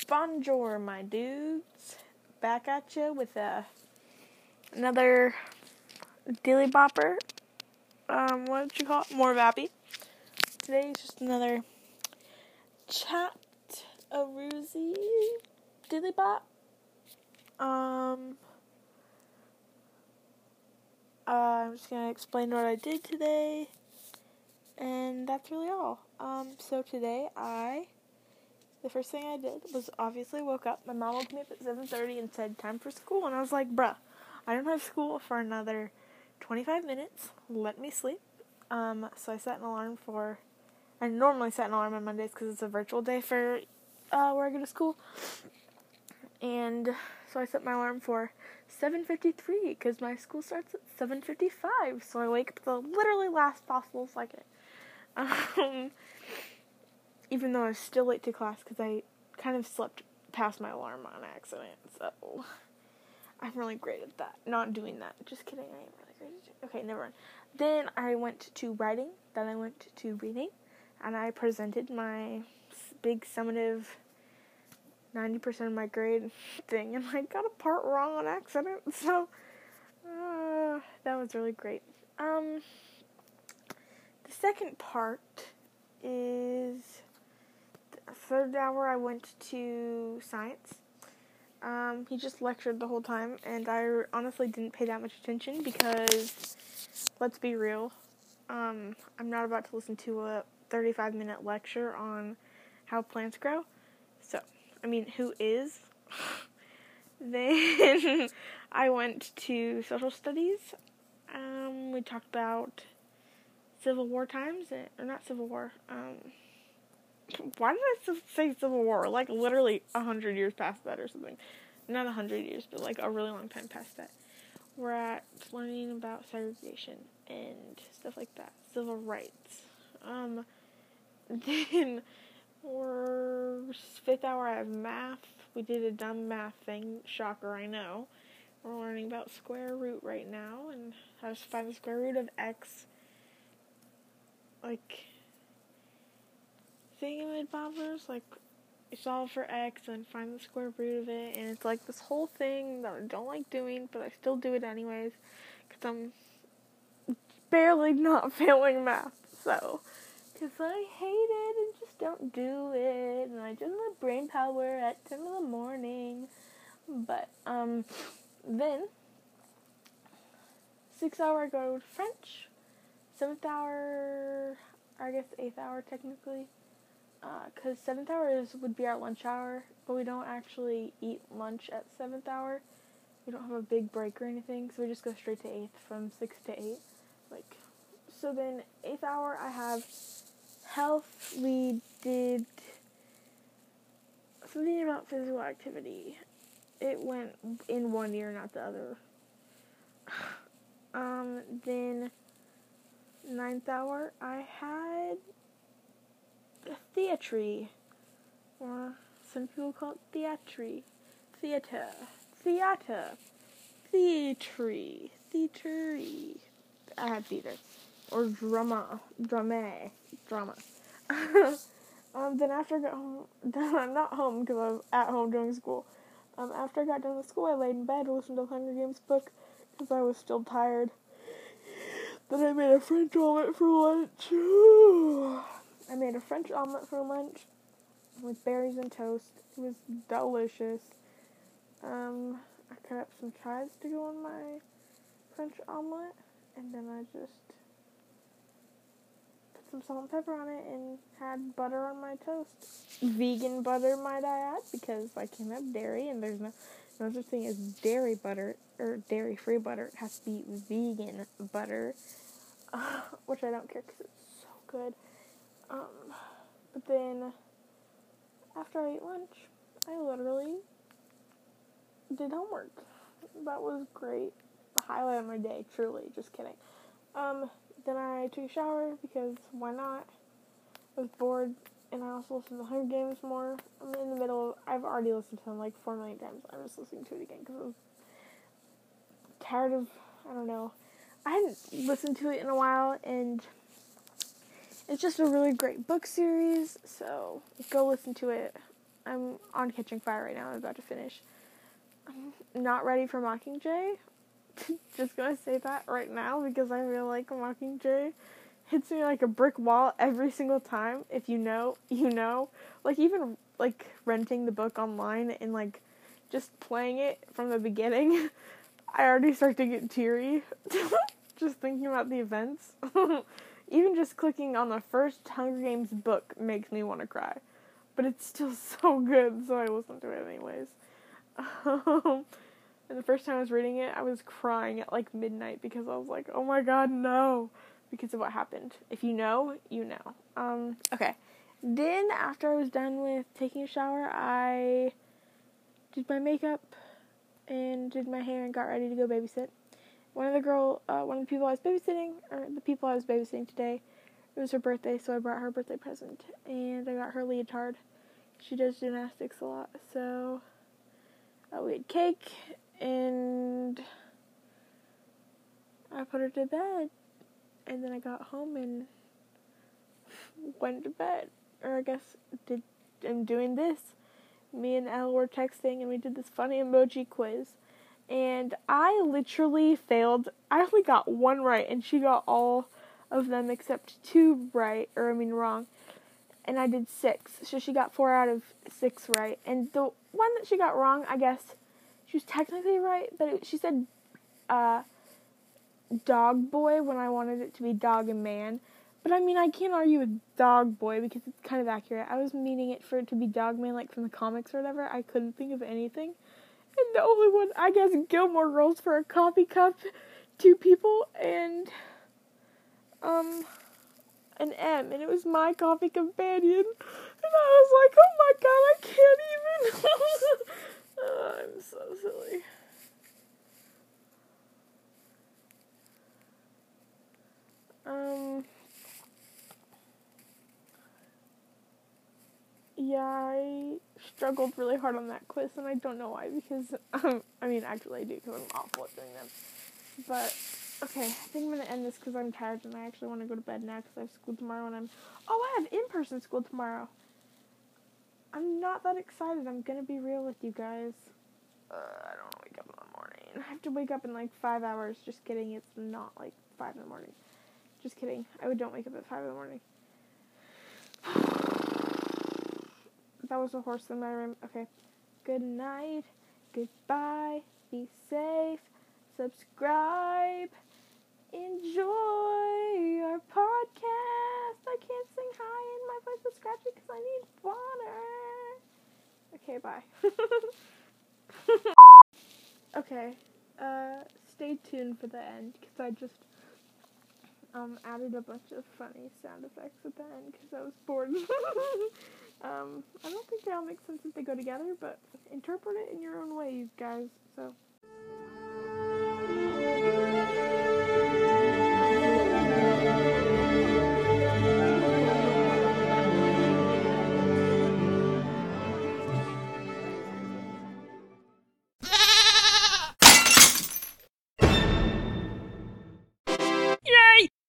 Bonjour, my dudes. Back at you with another Dilly Bopper. What did you call it? More Vappy. Today is just another chat a roozy Dilly Bop. I'm just gonna explain what I did today, and that's really all. So today the first thing I did was obviously woke up. My mom woke me up at 7:30 and said, time for school. And I was like, bruh, I don't have school for another 25 minutes. Let me sleep. So I set an alarm I normally set an alarm on Mondays because it's a virtual day for where I go to school. And so I set my alarm for 7:53 because my school starts at 7:55. So I wake up at the literally last possible second. Even though I was still late to class because I kind of slept past my alarm on accident. So I'm really great at that. Not doing that. Just kidding. I am really great at it. Okay, never mind. Then I went to writing. Then I went to reading. And I presented my big summative 90% of my grade thing. And I got a part wrong on accident. So that was really great. The second part is... third hour I went to science. He just lectured the whole time, and I honestly didn't pay that much attention because, let's be real, I'm not about to listen to a 35-minute lecture on how plants grow. So, who is? Then I went to social studies. We talked about Civil War times, or not Civil War, why did I say Civil War? Like, literally 100 years past that or something. Not 100 years, but, like, a really long time past that. We're at learning about segregation and stuff like that. Civil rights. Then, fifth hour, I have math. We did a dumb math thing. Shocker, I know. We're learning about square root right now and how to find the square root of x. Like... thingamabobbers, like, solve for x and find the square root of it, and it's like this whole thing that I don't like doing, but I still do it anyways, because I'm barely not failing math, so, because I hate it and just don't do it, and I just have brain power at 10 in the morning, but, then, 6th hour I go to French, 7th hour, I guess 8th hour technically, because 7th hour would be our lunch hour, but we don't actually eat lunch at 7th hour. We don't have a big break or anything, so we just go straight to 8th from 6 to 8. So then 8th hour I have health. We did something about physical activity. It went in one ear, not the other. Then 9th hour I had theatre, or some people call it theatre, I had theater, or drama. Then after I got home, not home because I was at home during school. After I got done with school, I laid in bed to listen to the Hunger Games book because I was still tired. Then I made a French omelet for lunch. I made a French omelet for lunch with berries and toast. It was delicious. I cut up some chives to go in my French omelet, and then I just put some salt and pepper on it and had butter on my toast. Vegan butter, might I add, because I can't have dairy, and there's no such thing as dairy butter, or dairy-free butter. It has to be vegan butter, which I don't care because it's so good. But then, after I ate lunch, I literally did homework. That was great. The highlight of my day, truly. Just kidding. Then I took a shower, because why not? I was bored, and I also listened to Hunger Games more. I'm in the middle. I've already listened to them like 4 million times. I'm just listening to it again, because I was tired of, I don't know. I hadn't listened to it in a while, and it's just a really great book series, so go listen to it. I'm on Catching Fire right now. I'm about to finish. I'm not ready for Mockingjay. Just gonna say that right now because I feel like Mockingjay hits me like a brick wall every single time. If you know, you know. Like, even, like, renting the book online and, like, just playing it from the beginning, I already start to get teary. Just thinking about the events. Even just clicking on the first Hunger Games book makes me want to cry. But it's still so good, so I listen to it anyways. And the first time I was reading it, I was crying at, like, midnight because I was like, oh my god, no. Because of what happened. If you know, you know. Okay. Then, after I was done with taking a shower, I did my makeup and did my hair and got ready to go babysit. One of the people I was babysitting today, it was her birthday, so I brought her a birthday present, and I got her leotard. She does gymnastics a lot, so we had cake, and I put her to bed, and then I got home and went to bed, or I guess I'm doing this. Me and Elle were texting, and we did this funny emoji quiz. And I literally failed. I only got one right, and she got all of them except 2 wrong. And I did 6, so she got 4 out of 6 right. And the one that she got wrong, I guess, she was technically right, but she said dog boy when I wanted it to be dog and man. But I mean, I can't argue with dog boy because it's kind of accurate. I was meaning it for it to be dog man, like from the comics or whatever. I couldn't think of anything. And the only one, I guess, Gilmore Girls for a coffee cup, 2 people, and, an M, and it was my coffee companion, and I was like, oh my god, I can't even, I'm so silly. Yeah, I struggled really hard on that quiz, and I don't know why, because, actually I do, because I'm awful at doing them. But, okay, I think I'm going to end this because I'm tired, and I actually want to go to bed now, because I have school tomorrow, and I have in-person school tomorrow. I'm not that excited, I'm going to be real with you guys. I don't want to wake up in the morning. I have to wake up in, 5 hours. Just kidding, it's not, 5 in the morning. Just kidding, I don't wake up at 5 in the morning. That was a horse in my room. Okay. Good night. Goodbye. Be safe. Subscribe. Enjoy our podcast. I can't sing high and my voice is scratchy because I need water. Okay, bye. Okay. Stay tuned for the end because I just added a bunch of funny sound effects at the end because I was bored. I don't think they all make sense if they go together, but interpret it in your own way, you guys. So,